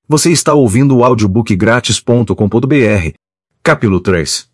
Você está ouvindo o audiobookgratis.com.br. Capítulo 3.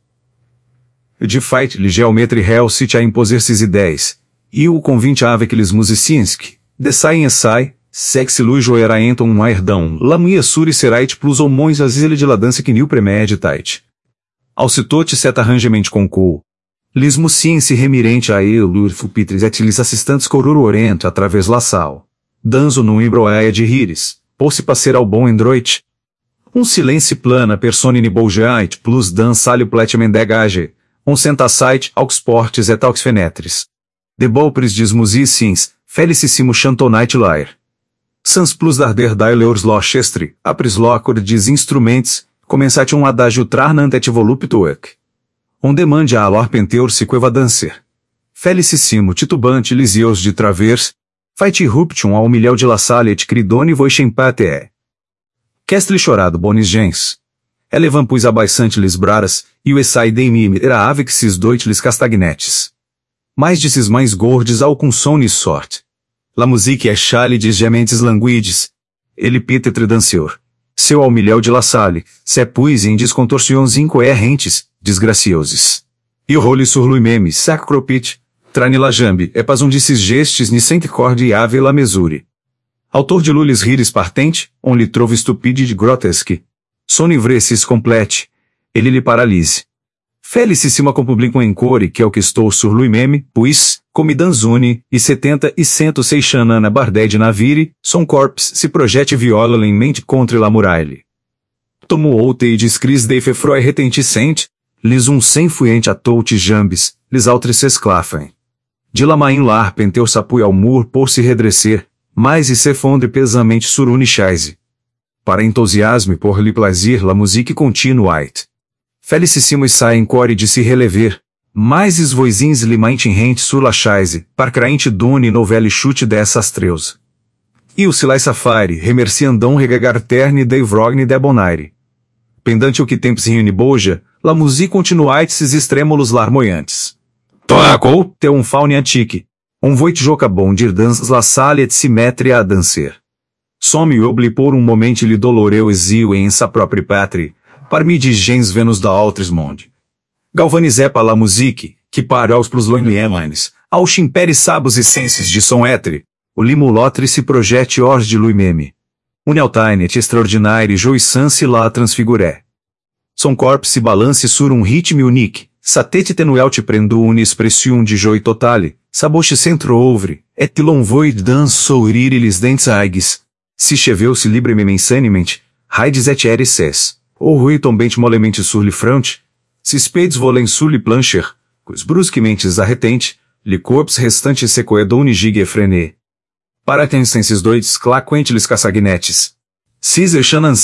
De fight le geometry hell sit a imposer-se ideias, e o convinte avec les musiciens, de saem sai, sexy luz joera enton um airdão, la muia suri serait plus ou moins as ilha de la dança que new premeditate. Ao citote set arrangemente concou. Les musiciens remirente a eu lurfu pitres et lis assistants coruro orento através la sal. Danzo num ibroaia de riris. Por se passer ao bom Android. Silêncio plana personine bolgeait plus dan salio pletmen degage, senta site aux portes et aux fenêtres. De bopres dis musiciens, felicissimo chantonite lair. Sans plus darder daileurs lochestre, apres locor dis instruments, començate adagio trarnant et voluptuec. Demande a alor penteur se queva dancer. Felicissimo titubante lisios de travers, Fight ruption ao milhão de la salle et cridone voixempate é. Questle chorado bonis gens. Elevan pus abaixante lis braras, e o essai deimim era avexis doit lis castagnetes. Mais de sis mães gordes ao consonis sort. La musique é chale de gementes languides. Ele pitetre danseur. Seu ao milhão de la salle, se pus em descontorsions incoerentes, desgracioses. E o role sur lui-même sacropit. Trane la jambe, é pas desses gestes ni sente corde e ave la mesure. Autor de lulis riris partente, on li trouve stupide de grotesque. Son ivrecis complete, ele lhe paralise. Felicissima com publicum encore que é o que estou sur lui-même, puis, come danzune, e 70 e 106 chanana barded navire, son corps se projete violentemente contra la muraille. Tomo oute de scris de fefroi retenticente, lis sem fuente a touti jambes, lis altres esclafem. De lamain lar penteu sapui ao mur por se redrescer, mais e se fondre pesamente sur unichaise. Para entusiasme por li plaisir la musique continuait. Felicissimo saem core de se relever, mais is voisins li maintin rente sur la chaise, par crainte dune novelle chute dessas treus. E o silai safari, remerciandão regagar terne de vrogne de bonaire. Pendante o que tempos reuni boja, la musique continuait sis extremolos larmoyantes. Toacou, te faune antique. Voit jocabon dir dans la salle et se mettre a danser. Some obli por momento lhe doloreu exil em sa própria pátria, parmi de gens venus da altres monde. Galvanizé pa la musique, que para aos plus loinliemanes, ao chimpere sabos e senses de son etre, o limulotre se projete hors de lui-même. Unialtainet extraordinaire jouissance la transfiguré. Son corps se balance sur rythme unique. Satete tenuelt prendo une expression de joie totale, saboche centro ouvre, et l'on voit dans sourire les dents aigues. Si cheveu-se librement insanement, raides et erices, ou rui tombente mollemente sur le front, si spades volem sur le plancher, quis brusquement arretente, le corps restante secoedone gigue frené. Para tensenses doides claquente les cassagnetes. Ciser chanan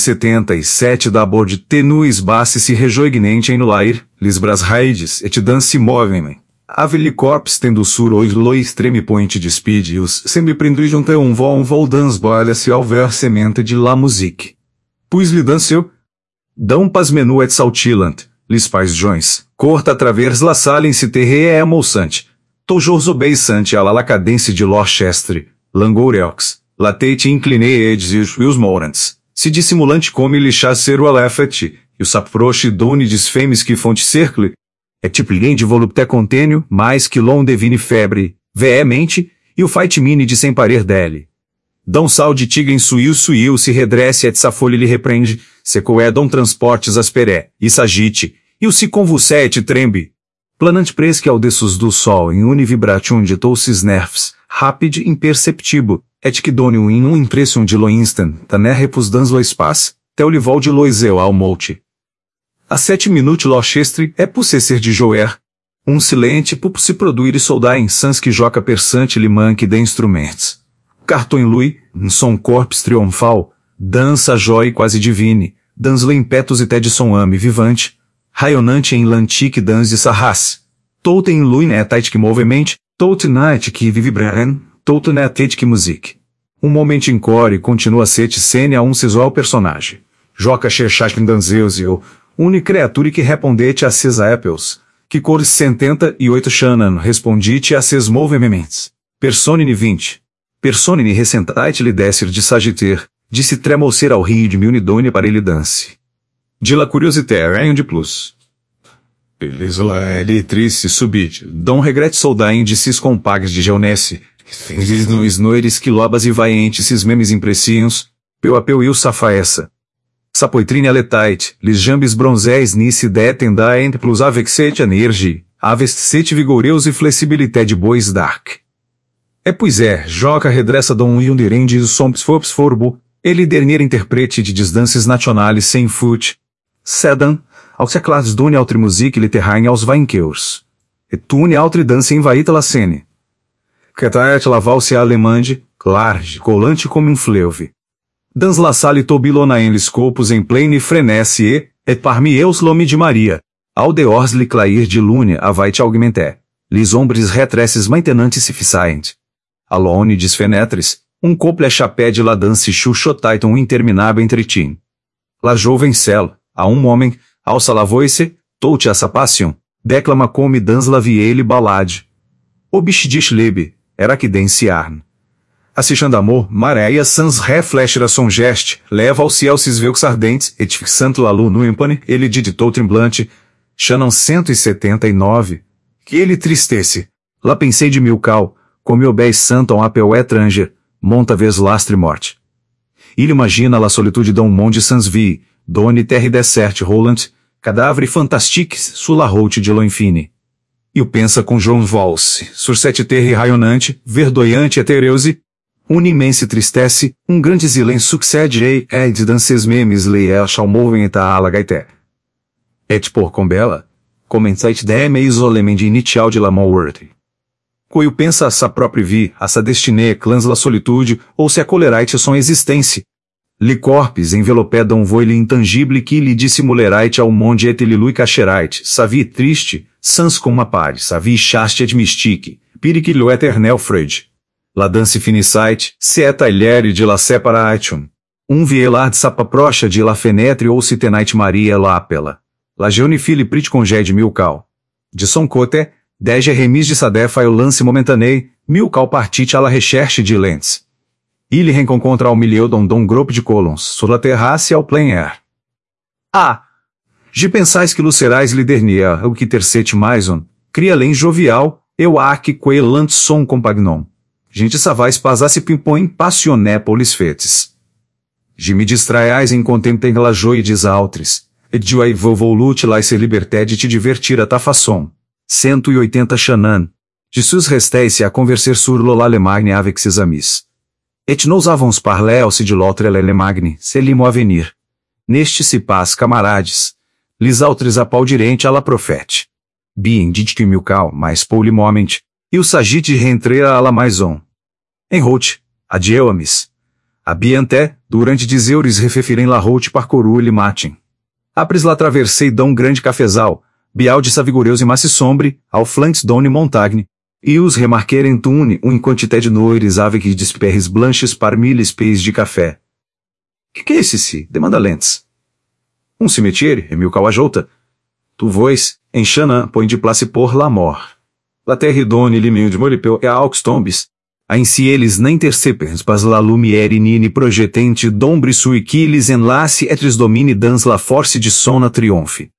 177 da bord tenuis bassi se rejoignente no lair, lis bras raides et dan se movem. Ave li corps tendo sur ois lo extreme point de speed e os semi-prendrijam te vol dans boilha se ao ver semente de la musique. Puis li danseu. Dão pas menu et saltilant, lis pais joins, corta travers la salle em se terre é emulsante. Toujours obeissante a la cadência de l'orchestre, langoureux. La tête inclinée et os mourants, se dissimulante come lixar ser o alefet, e o saproche done des femes que fonte cercle, é tiplien de volupté contênio, mais que l'on devine febre, veemente, e o fight mine de sem parer dele. Dão sal de tigre em suiu se redresse et sa folha lhe reprende, secoedam transportes asperé, e s'agite, e o se convulsé et trembe. Planante presque ao dessus do sol em univibration de toucis nerfs, rapide imperceptible, et que done in impression de lo instant, taner repus dans lo espace, tel livol de loiseu ao molte. A 7 minutes l'orchestre é possesser de jouer. Silente pup se produire e soldar em sans que joca persante li manque de instruments. Carton lui, son corps triomphal, dança joie quasi divine, dans le impetus et de son ame vivante, rayonnante em l'antique dans de sa race. Tout em lui netait que movemente, tout night que vibraren, tout netait que musique. Moment em core continua set cene a sisual personagem. Joca cherchat danzeus e o une creature que respondete a ses apples, que cores 78 chanan respondite a ses moviments. Personine 20. Personine recentate lhe descer de sagiter, disse tremolcer ao rio de Milnidone para ele dance. De la curiosité rien de plus. Eles lá triste subit, dom regrette soldain de sis compags de geonesse, nos noires quilobas e vaentes memes impressinhos, peu a peu il safaessa. Sapoitrine aletait, lis jambes bronzés nice detem da ent plus avec cette energie, avest cette vigoureuse e flexibilité de bois dark. Pois joca redressa dom yundiren de soms fops forbo, ele dernier interprete de desdances nationales sem fut, sedan, aux éclats d'une autre musique littéraire aos vainqueurs. Et une autre danse envahita la scène. Quetaet la valse allemande, large, colante como fleuve. Dans la salle tobilona en les copos em pleine frenesse et parmi eus l'homme de Maria. Au dehors le clair de lune avait augmenté. Les ombres retresses maintenantes se fissaient. Alone des fenêtres, couple chapé de la danse chuchotait interminável entretim. La jovencelle, a homem, alça la voice, toute a sa passion, declama comme dans la vieille ballade. O bichdish lebe, era que densiarn. Assistant d'amour, mareia sans réfléchir à son geste, leva ao ciel ses veux ardentes, et fixant la lune no impane, ele diditou tremblante, Shannon 179, que ele tristesse. Lá pensei de Milcal, como obéis santo um apel étranger, monta vez lastre morte. Il imagina la solitude d'un monde sans vie, donne terre déserte roulant, cadáver fantastiques sous la route de l'infini. E o pensa com João Valse, sur cette terre rayonnante, verdoyante etereuse, une immense tristesse, grande silêncio succède et dans ses memes les chalmouvem et à la gaité. Et por combela, commençait de me isolement initial de la mort. Coio pensa a sa própria vie, a sa destinée clans la solitude, ou se acolherait son existência. Le corpes envelopé d'un voile intangible qui lhe dissimulerait ao monde et le lui cacherait, sa vie triste, sans comme appare, sa vie chaste et mystique, pire que le éternel Freud. La danse finissait, se et taillère de la separation. Vielard de sapa procha de la fenêtre ou se tenait Maria la appela. La jeune fille prit congé de Milcal. De son côté, Deja remis de Sadefa o lance momentané, Milcal partit à la recherche de lentes. Il rencontre ao milieu d'un groupe de colons, sur la terrasse ao plein air. Ah! Je pensais que lucerais lhe dernier, o que tercete maison, cria len jovial, eu arque quel lant son compagnon. Gente savais passasse pimpõe passionné polis fetes. Je me distraiais em contemplem la joie des autres, et de vou lut la se liberté de te divertir à ta façon. 180 Chanan. Jesus restait à converser sur l'Allemagne avec ses amis. Et nous avons parlé aussi de l'autre l'Allemagne, c'est l'imo à venir. Neste se passe camarades. Les autres applaudirent à la prophète. Bien dit que Milcal, mais pour le moment, e o sagite rentrer à la maison. En route, adieu amis. A bienté, durante 10 heures refefirem la route parcouru le matin. Apres la traversei d'un grande cafezal, bial de sa vigoureuse e masse sombre, ao flancs d'one montagne, e os remarquerem tune quantité de noires avec des perres blanches parmi les pays de café. Que é esse? Demanda lentes. Cimetière, Milcal ajouta. Tu vois, en Chanan, põe de place pour la mort. La terre donne le mieux de molipeu et aux tombes. Ainsi eles n'intercepens pas la lumière nini projetente d'ombre sui qui les enlace etres domine dans la force de son triomphe.